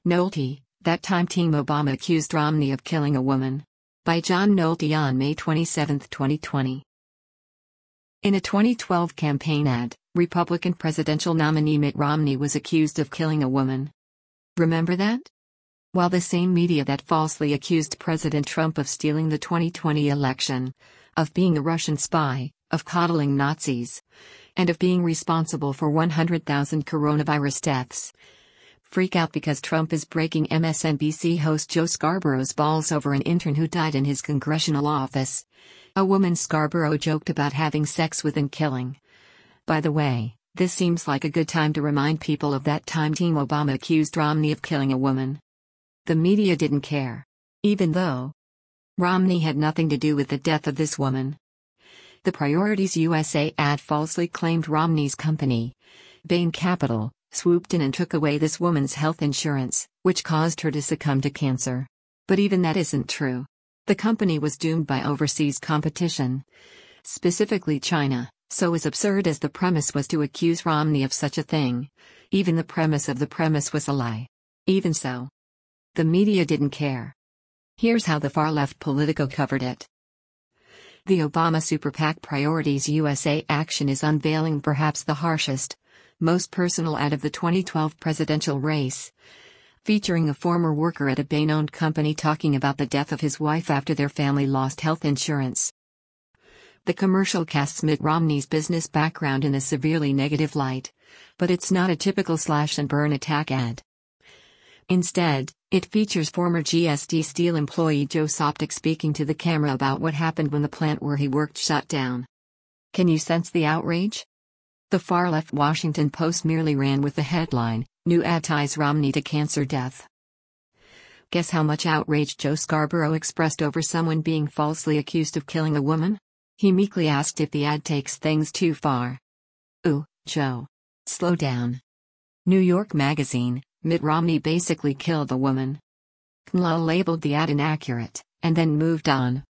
Nolte, That Time Team Obama Accused Romney of Killing a Woman. By John Nolte on May 27, 2020. In a 2012 campaign ad, Republican presidential nominee Mitt Romney was accused of killing a woman. Remember that? While the same media that falsely accused President Trump of stealing the 2020 election, of being a Russian spy, of coddling Nazis, and of being responsible for 100,000 coronavirus deaths, freak out because Trump is breaking MSNBC host Joe Scarborough's balls over an intern who died in his congressional office. A woman Scarborough joked about having sex with and killing. By the way, this seems like a good time to remind people of that time Team Obama accused Romney of killing a woman. The media didn't care. Even though Romney had nothing to do with the death of this woman. The Priorities USA ad falsely claimed Romney's company, Bain Capital, swooped in and took away this woman's health insurance, which caused her to succumb to cancer. But even that isn't true. The company was doomed by overseas competition, specifically China, so as absurd as the premise was to accuse Romney of such a thing, even the premise of the premise was a lie. Even so, the media didn't care. Here's how the far-left Politico covered it. The Obama Super PAC Priorities USA action is unveiling perhaps the harshest, most personal ad of the 2012 presidential race, featuring a former worker at a Bain-owned company talking about the death of his wife after their family lost health insurance. The commercial casts Mitt Romney's business background in a severely negative light, but it's not a typical slash-and-burn attack ad. Instead, it features former GSD Steel employee Joe Sopcich speaking to the camera about what happened when the plant where he worked shut down. Can you sense the outrage? The far-left Washington Post merely ran with the headline, "New ad ties Romney to cancer death." Guess how much outrage Joe Scarborough expressed over someone being falsely accused of killing a woman? He meekly asked if the ad takes things too far. Ooh, Joe. Slow down. New York Magazine, Mitt Romney basically killed a woman. KMLA labeled the ad inaccurate, and then moved on.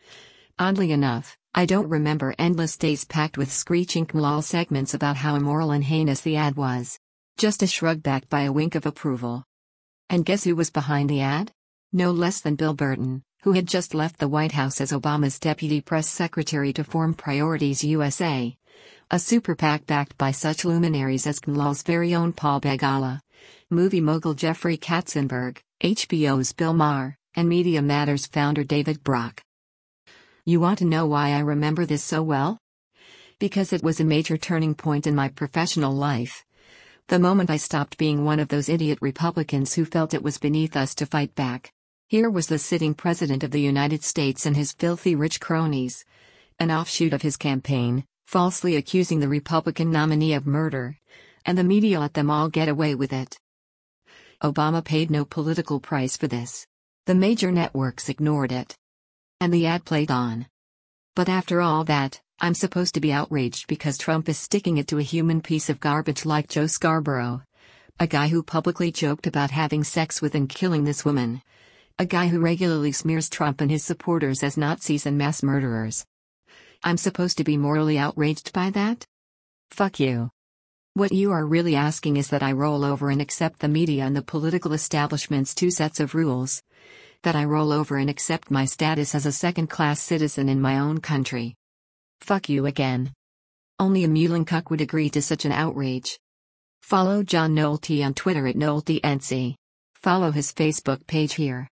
Oddly enough, I don't remember endless days packed with screeching KMLA segments about how immoral and heinous the ad was. Just a shrug backed by a wink of approval. And guess who was behind the ad? No less than Bill Burton, who had just left the White House as Obama's deputy press secretary to form Priorities USA, a super PAC backed by such luminaries as KMLA's very own Paul Begala, movie mogul Jeffrey Katzenberg, HBO's Bill Maher, and Media Matters founder David Brock. You want to know why I remember this so well? Because it was a major turning point in my professional life. The moment I stopped being one of those idiot Republicans who felt it was beneath us to fight back. Here was the sitting president of the United States and his filthy rich cronies, an offshoot of his campaign, falsely accusing the Republican nominee of murder, and the media let them all get away with it. Obama paid no political price for this. The major networks ignored it. And the ad played on. But after all that, I'm supposed to be outraged because Trump is sticking it to a human piece of garbage like Joe Scarborough. A guy who publicly joked about having sex with and killing this woman. A guy who regularly smears Trump and his supporters as Nazis and mass murderers. I'm supposed to be morally outraged by that? Fuck you. What you are really asking is that I roll over and accept the media and the political establishment's two sets of rules. That I roll over and accept my status as a second-class citizen in my own country. Fuck you again. Only a mewling cuck would agree to such an outrage. Follow John Nolte on Twitter at NolteNC. Follow his Facebook page here.